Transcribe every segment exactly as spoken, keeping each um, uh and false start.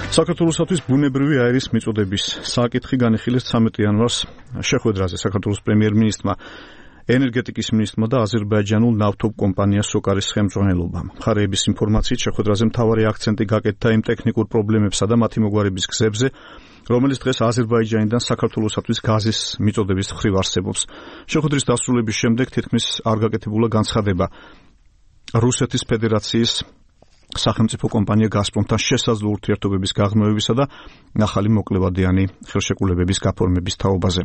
საქართველოსთვის ბუნებრივი აირის მიწოდების საკითხი განიხილეს ცამეტი იანვარს შეხვედრაზე საქართველოს პრემიერ-მინისტრმა, ენერგეტიკის მინისტრმა და აზერბაიჯანულ ნავთობ კომპანია სოკარის ხელმძღვანელობამ. მხარეების ინფორმაციით შეხვედრაზე მთავარი აქცენტი გაკეთდა იმ ტექნიკურ პრობლემებსა და მათი მოგვარების გზებზე, რომელიც დღეს აზერბაიჯანიდან საქართველოსთვის გაზის მიწოდების მხრივ არსებობს. შეხვედრის დასრულების შემდეგ თითქმის არ გაკეთებულა განცხადება რუსეთის ფედერაციის სახელმწიფო კომპანია გაზპრომთან შესაძლო ურთიერთობების გაღრმავებისა და ახალი მოკლევადიანი ხელშეკრულებების გაფორმების თაობაზე.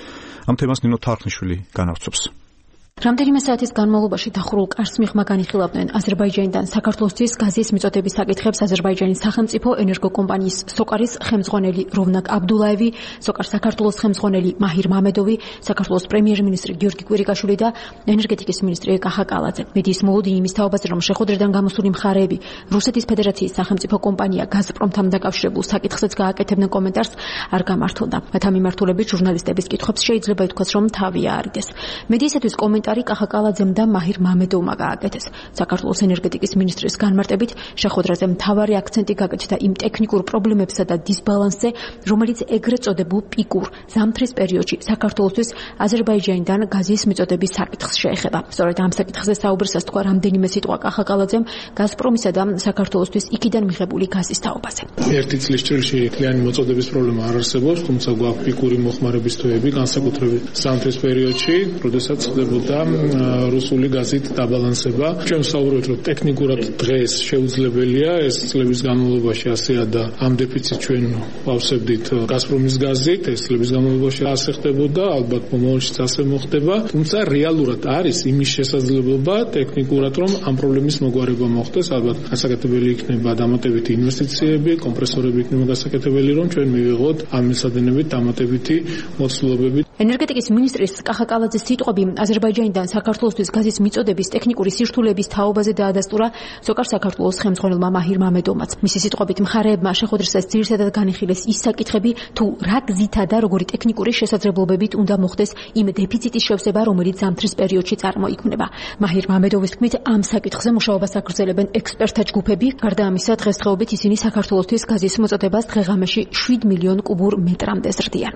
ამ თემას ნინო თარხნიშვილი განავრცობს. რამდენიმე საათის განმავლობაში დახურულ კარს მიღმა განიხილავდნენ აზერბაიჯანიდან საქართველოსთვის გაზის მიწოდების საკითხებს აზერბაიჯანის სახელმწიფო ენერგოკომპანიის სოკარის ხელმძღვანელი როვნაკ აბდულაევი, სოკარს საქართველოს ხელმძღვანელი მაჰირ მამედოვი, საქართველოს პრემიერ-მინისტრი გიორგი კვირიკაშვილი და ენერგეტიკის მინისტრი ეკა ხაკალაძე. მედიის მოლოდინი იმის თაობაზე, რომ შეხვედრიდან გამოსული მხარეები რუსეთის ფედერაციის სახელმწიფო კომპანია გაზპრომთან დაკავშირებულ საკითხზეც გააკეთებდნენ კომენტარს, არ გამართულდა. მათ ამ მიმართულებით ჟურნალისტების კითხვებს შეიძლება ითქვას, რომ თავი აარიდეს. მედიისათვის კომენტარი კახაკალაძემ და მაჰირ მამედოვმა გააკეთეს. საქართველოს ენერგეტიკის მინისტრის განმარტებით შეხვედრაზე მთავარი აქცენტი გაკეთდა იმ ტექნიკურ პრობლემებსა და დისბალანსზე, რომელიც ეგრეთ წოდებულ პიკურ ზამთრის პერიოდში საქართველოსთვის აზერბაიჯანიდან გაზის მიწოდების საკითხს შეეხება. სწორედ ამ საკითხზე საუბრისას თქვა რამდენიმე სიტყვა კახაკალაძემ გაზპრომისა და საქართველოსთვის იქიდან მიღებული გაზის თაობაზე. ერთი წლის ჭრილში კლიენი მოწოდების პრობლემა არ არსებობს, თუმცა გვაქვს პიკური მოხმარების თვეები, განსაკუთრებით ზამთრის პერიოდში, როდესაც ხდებოდა რუსული გაზით დაბალანსება. ჩვენ ვსაუბრობთ, რომ ტექნიკურად დღეს შეუძლებელია ეს წლების განმავლობაში ასეა და ამ დეფიციტს ჩვენ ვავსებდით გაზპრომის გაზით, ეს წლების განმავლობაში ასე ხდებოდა, ალბათ მომავალშიც ასე მოხდება, თუმცა რეალურად არის იმის შესაძლებლობა ტექნიკურად, რომ ამ პრობლემის მოგვარება მოხდეს, ალბათ გასაკეთებელი იქნება დამატებითი ინვესტიციები, კომპრესორები იქნება გასაკეთებელი, რომ ჩვენ მივიღოთ ამ მისადენებით დამატებითი მოცულობები. ენერგეტიკის მინისტრის კახაკალაძის სიტყვები აზერბაიჯანიდან საქართველოსთვის გაზის მიწოდების ტექნიკური სირთულეების თაობაზე დაადასტურა სოკარ საქართველოს ხელმძღვანელმა მაჰირ მამედოვმაც. მისი სიტყვებით მხარეებმა შეხვედრისას ძირითადად განიხილეს ის საკითხები, თუ რა გზითა და როგორი ტექნიკური შესაძლებლობებით უნდა მოხდეს იმ დეფიციტის შევსება, რომელიც ზამთრის პერიოდში წარმოიქმნება. მაჰირ მამედოვის თქმით, ამ საკითხზე მუშაობას აგრძელებენ ექსპერტთა ჯგუფები. გარდა ამისა, დღესდღეობით ისინი საქართველოსთვის გაზის მოწოდებას დღე-ღამეში შვიდ მილიონ კუბურ მეტრამდე ზრდიან.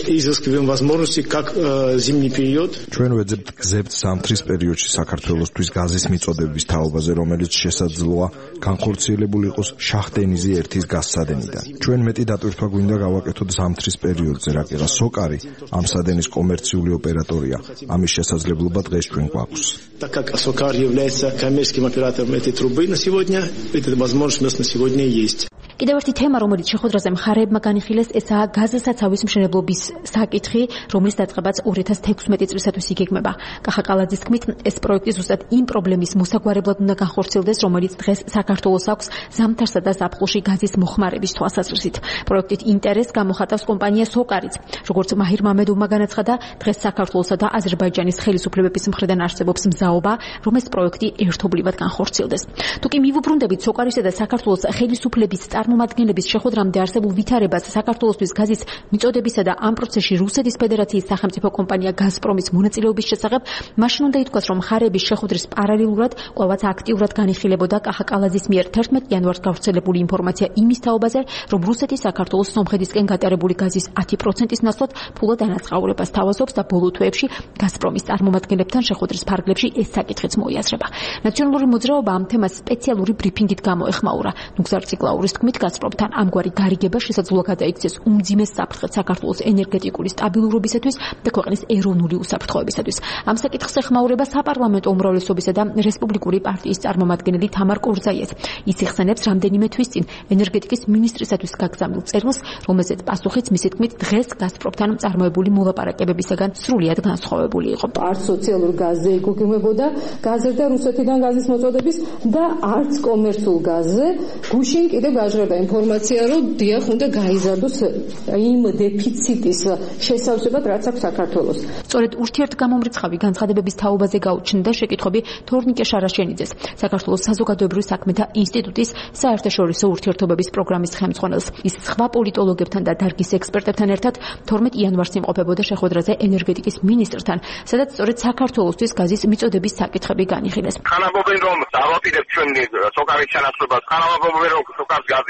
ჩვენ ვეძებთ გზებთ ზამთრის პერიოდში საქართველოსთვის გაზის მიწოდების თაობაზე, რომელიც შესაძლოა განხორციელებული იყოს შახდენიზი ერთის გაზსადენიდან. ჩვენ მეტი დატვირთვა გვინდა გავაკეთოთ ზამთრის პერიოდზე, რაკიღა სოკარი ამ სადენის კომერციული ოპერატორია. ამის შესაძლებლობა დღეს ჩვენ გვაქვს. Так как Сокар является коммерческим оператором этой трубы на сегодня, эта возможность у нас на сегодня есть. კიდევ ერთი თემა, რომელიც შეხვედრაზე მხარეებმა განიხილეს, ესაა გაზსაცავის მშენებლობის საკითხი, რომლის დაწყებაც ორი ათას თექვსმეტი წლისათვის იგეგმება. კახაკალაძის თქმით, ეს პროექტი ზუსტად იმ პრობლემის მოსაგვარებლად უნდა განხორციელდეს, რომელიც დღეს საქართველოს აქვს ზამთარსა და ზაფხულში გაზის მოხმარების თვალსაზრისით. პროექტით ინტერესს გამოხატავს კომპანია სოკარიც. როგორც მაჰირ მამედოვმა განაცხადა, დღეს საქართველოსა და აზერბაიჯანის ხელისუფლებების მხრიდან არსებობს მზაობა, რომ ეს პროექტი ერთობლივად განხორციელდეს. თუკი მივუბრუნდებით სოკარისა და საქართველოს ხელისუფლების წარმომადგენლების შეხვედრამდე არსებულ ვითარებას საქართველოსთვის გაზის მიწოდებისა და ამ პროცესში რუსეთის ფედერაციის სახელმწიფო კომპანია გაზპრომის მონაწილეობის შესახებ, მაშინ უნდა ითქვას, რომ მხარეების შეხვედრის პარალელურად კვლავაც აქტიურად განიხილებოდა კახაკალაძის მიერ თერთმეტ იანვარს გავრცელებული ინფორმაცია იმის თაობაზე, რომ რუსეთი საქართველოს სომხეთისკენ გატარებული გაზის ათი პროცენტის ნაცვლად ფულად ანაწყაურებას თავაზობს და ბოლო თვეებში გაზპრომის წარმომადგენლებთან შეხვედრის ფარგლებში ეს საკითხიც მოიაზრება. ნაციონალური მოძრაობა ამ თემას სპეციალური ბრიფინგით გამოეხმაურა. ნუგზარ ციკლაურის თქმით, გაზპრომთან ამგვარი გარიგება შესაძლოა გადაიქცეს უმძიმეს საფრთხედ საქართველოს ენერგეტიკული სტაბილურობისათვის და ქვეყნის ეროვნული უსაფრთხოებისათვის. ამ საკითხს ეხმაურება საპარლამენტო უმრავლესობისა და რესპუბლიკური პარტიის წარმომადგენელი თამარ კორზაიას. ის იხსენებს რამდენიმე თვის წინ ენერგეტიკის მინისტრისათვის გაგზავნილ წერილს, რომელზეც პასუხიც მისი თქმით დღეს გაზპრომთან წარმოებული მოლაპარაკებებისაგან სრულიად განსხვავებული იყო. არც სოციალურ გაზზე იგეგმებოდა გაზრდა რუსეთიდან გაზის მოწოდების და არც კომერციულ გაზზე. გუშინ კიდევ გაჟღერდა ინფორმაცია, რომ დიახ უნდა გაიზარდოს იმ დეფიციტის შესავსებად, რაც აქვს საქართველოს. სწორედ ურთიერთგამომრიცხავი განცხადებების თაობაზე გაუჩნდა შეკითხვები თორნიკე შარაშენიძეს, საქართველოს საზოგადოებრივი საქმეთა ინსტიტუტის საერთაშორისო ურთიერთობების პროგრამის ხელმძღვანელს. ის სხვა პოლიტოლოგებთან და დარგის ექსპერტებთან ერთად თორმეტ იანვარს იმყოფებოდა შეხვედრაზე ენერგეტიკის მინისტრთან, სადაც სწორედ საქართველოსთვის გაზის მიწოდების საკითხები განიხილეს. ხანამობენ, რომ დავაპირებთ ჩვენ სოკარის ჩანაცვლებას, ხანამობენ, რომ სოკარს გაზი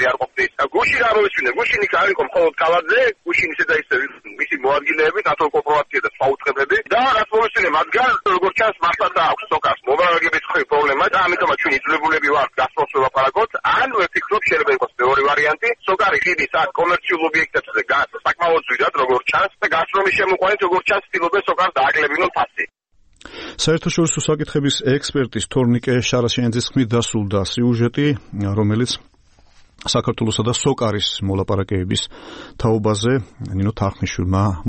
არ ყოფნის. გუშინ რა მოისმინე, გუშინ იქ არ იყო მხოლოდ კალაძე, გუშინ ისე და ისე მისი მოადგილეები, ნატო კორპორაცია და სხვა უწყებები და რაც მოისმინე მათგან როგორც ჩანს მართლაც აქვს სოკარს მომავაგების ხრი პრობლემა და ამიტომაც ჩვენ იძულებულები ვართ გასწროს ველაპარაკოთ. ან ვფიქრობ შეიძლება იყოს მეორე ვარიანტი, სოკარი ხიდის აქ კომერციულ ობიექტებზე საკმაოდ ძვირად როგორც ჩანს და გასწრომის შემოყვანით როგორც ჩანს ცდილობენ სოკარს დააკლებინონ ფასი. საერთაშორისო საკითხების ექსპერტის თორნიკე შარაშენძის ხმით დასრულდა სიუჟეტი, რომელიც საქართველოსა და სოკარის მოლაპარაკებების თაობაზე ნინო თახნიშვილმა